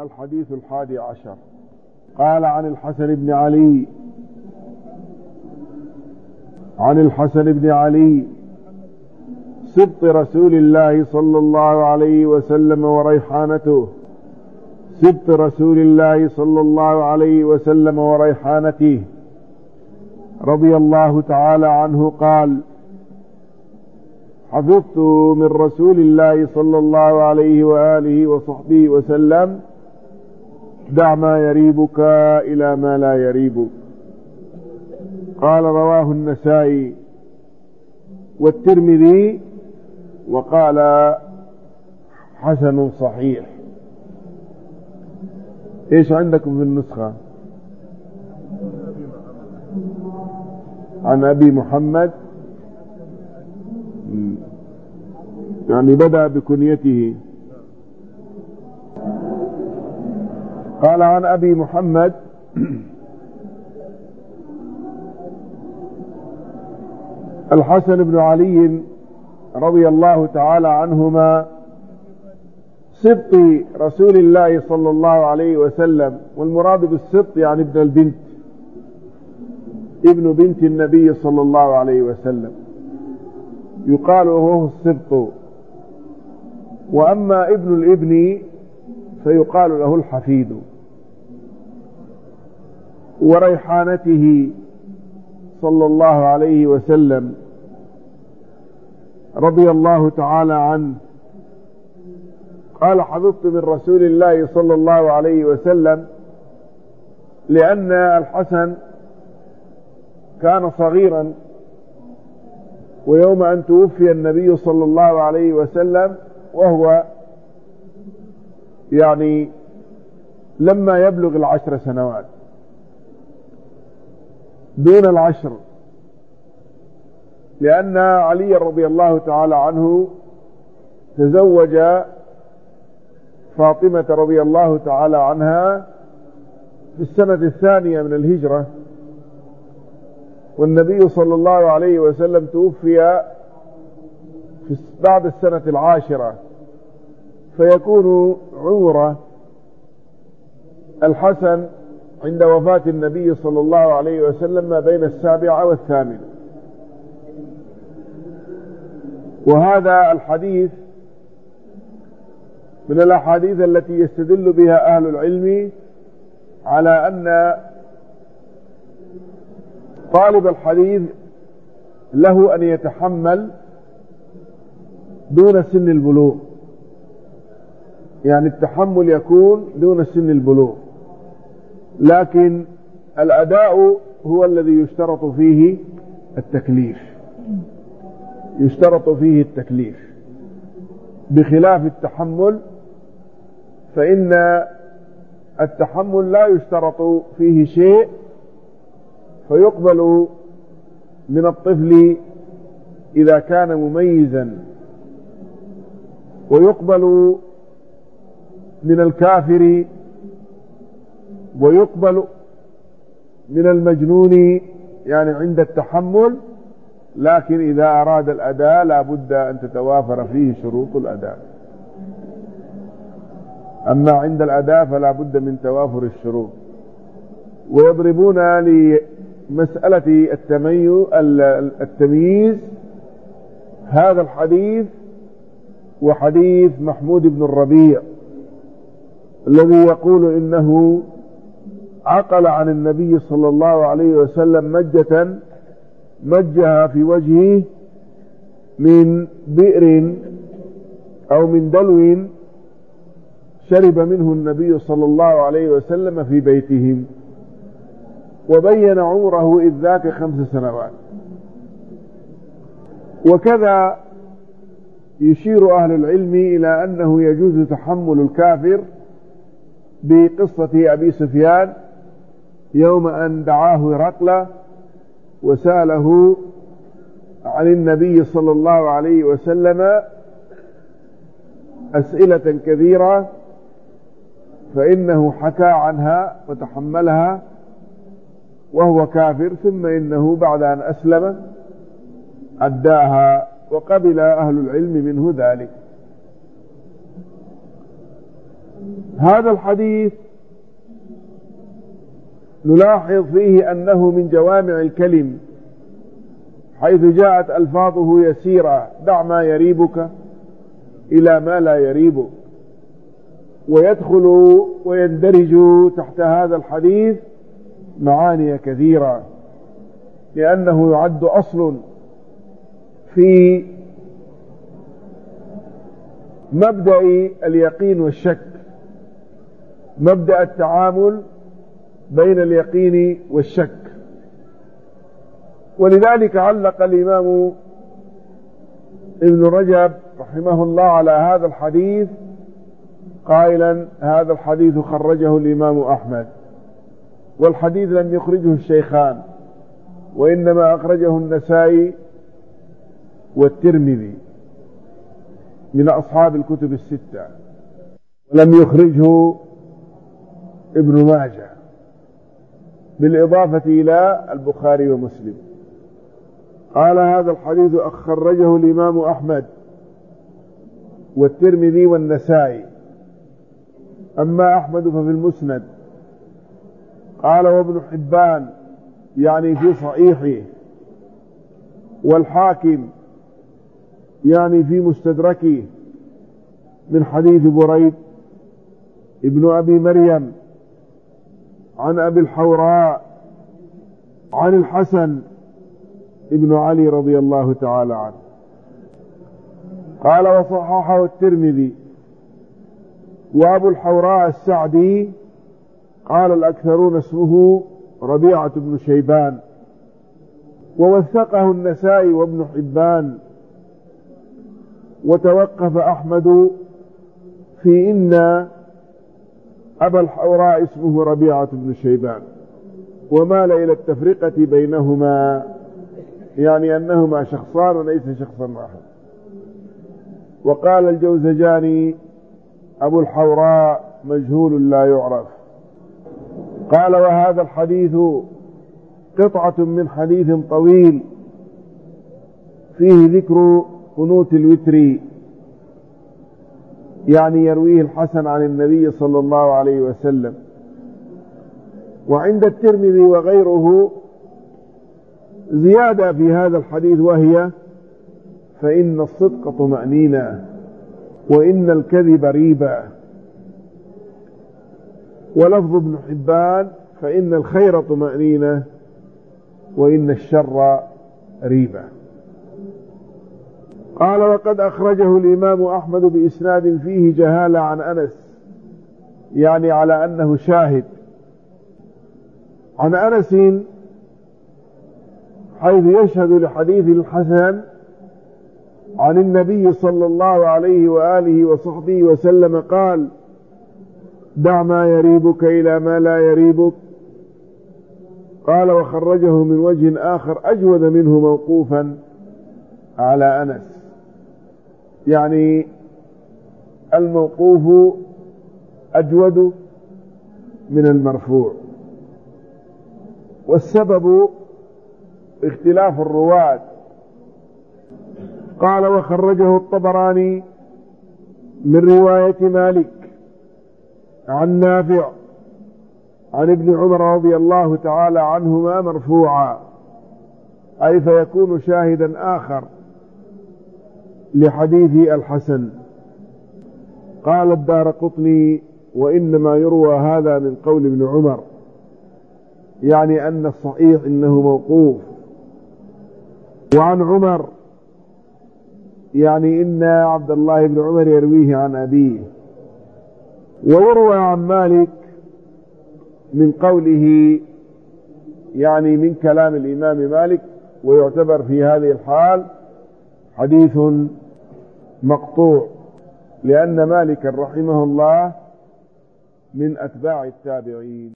الحديث 11. قال عن الحسن بن علي سبط رسول الله صلى الله عليه وسلم وريحانته، سبط رسول الله صلى الله عليه وسلم وريحانته رضي الله تعالى عنه قال: حفظت من رسول الله صلى الله عليه وآله وصحبه وسلم: دع ما يريبك إلى ما لا يريبك. قال: رواه النسائي والترمذي وقال: حسن صحيح. ايش عندكم في النسخة؟ عن أبي محمد، يعني بدأ بكنيته. قال: عن أبي محمد الحسن بن علي رضي الله تعالى عنهما سبط رسول الله صلى الله عليه وسلم، والمراد بالسبط يعني ابن البنت، ابن بنت النبي صلى الله عليه وسلم، يقال هو السبط. وأما ابن الابن فيقال له الحفيد. وريحانته صلى الله عليه وسلم رضي الله تعالى عنه قال: حفظت من رسول الله صلى الله عليه وسلم، لأن الحسن كان صغيرا، ويوم أن توفي النبي صلى الله عليه وسلم وهو يعني لما يبلغ 10 سنوات، دون 10، لأن علي رضي الله تعالى عنه تزوج فاطمة رضي الله تعالى عنها في السنة 2 من الهجرة، والنبي صلى الله عليه وسلم توفي بعد السنة 10، فيكون عمر الحسن عند وفاة النبي صلى الله عليه وسلم ما بين 7 و8. وهذا الحديث من الأحاديث التي يستدل بها أهل العلم على أن طالب الحديث له أن يتحمل دون سن البلوغ، يعني التحمل يكون دون سن البلوغ، لكن الأداء هو الذي يشترط فيه التكليف، يشترط فيه التكليف، بخلاف التحمل فإن التحمل لا يشترط فيه شيء، فيقبل من الطفل إذا كان مميزا، ويقبل من الكافر، ويقبل من المجنون يعني عند التحمل، لكن إذا أراد الأداء لا بد أن تتوافر فيه شروط الأداء. أما عند الأداء فلا بد من توافر الشروط. ويضربون لمسألة التمييز هذا الحديث وحديث محمود بن الربيع الذي يقول إنه عقل عن النبي صلى الله عليه وسلم مجة مجها في وجهه من بئر أو من دلو شرب منه النبي صلى الله عليه وسلم في بيتهم، وبين عمره إذ ذاك 5 سنوات. وكذا يشير أهل العلم إلى أنه يجوز تحمل الكافر بقصة أبي سفيان يوم أن دعاه هرقل وسأله عن النبي صلى الله عليه وسلم أسئلة كثيرة، فإنه حكى عنها وتحملها وهو كافر، ثم إنه بعد أن أسلم أداها، وقبل أهل العلم منه ذلك. هذا الحديث نلاحظ فيه أنه من جوامع الكلم، حيث جاءت ألفاظه يسيرة: دع ما يريبك إلى ما لا يريبك. ويدخل ويندرج تحت هذا الحديث معاني كثيرة، لأنه يعد أصل في مبدأ اليقين والشك، مبدأ التعامل بين اليقين والشك. ولذلك علق الإمام ابن رجب رحمه الله على هذا الحديث قائلا: هذا الحديث خرجه الإمام أحمد، والحديث لم يخرجه الشيخان، وإنما أخرجه النسائي والترمذي من أصحاب الكتب الستة، ولم يخرجه ابن ماجه، بالإضافة إلى البخاري ومسلم. قال: هذا الحديث خرجه الإمام أحمد والترمذي والنسائي. أما أحمد ففي المسند. قال: وابن حبان يعني في صحيحه، والحاكم يعني في مستدركه، من حديث بريد ابن أبي مريم عن أبي الحوراء عن الحسن ابن علي رضي الله تعالى عنه. قال: وصححه الترمذي. وأبو الحوراء السعدي قال الأكثرون اسمه ربيعة بن شيبان، ووثقه النسائي وابن حبان، وتوقف أحمد في إن أبا الحوراء اسمه ربيعة بن شيبان، ومال إلى التفرقة بينهما، يعني أنهما شخصان وليس شخصا واحد. وقال الجوزجاني: أبو الحوراء مجهول لا يعرف. قال: وهذا الحديث قطعة من حديث طويل فيه ذكر قنوت الوتر، يعني يرويه الحسن عن النبي صلى الله عليه وسلم. وعند الترمذي وغيره زيادة في هذا الحديث، وهي: فإن الصدق طمأنينة، وإن الكذب ريبة. ولفظ ابن حبان: فإن الخير طمأنينة، وإن الشر ريبة. قال: وقد أخرجه الإمام أحمد بإسناد فيه جهالة عن أنس، يعني على أنه شاهد عن أنس، حيث يشهد لحديث الحسن عن النبي صلى الله عليه وآله وصحبه وسلم قال: دع ما يريبك إلى ما لا يريبك. قال: وخرجه من وجه آخر أجود منه موقوفا على أنس، يعني الموقوف أجود من المرفوع. والسبب اختلاف الرواة. قال: وخرجه الطبراني من رواية مالك عن نافع عن ابن عمر رضي الله تعالى عنهما مرفوعا، أي فيكون شاهدا آخر لحديث الحسن. قال الدارقطني: وإنما يروى هذا من قول ابن عمر، يعني أن الصحيح إنه موقوف. وعن عمر، يعني إن عبد الله بن عمر يرويه عن أبيه. ويروى عن مالك من قوله، يعني من كلام الإمام مالك، ويعتبر في هذه الحال حديث مقطوع، لأن مالك رحمه الله من أتباع التابعين.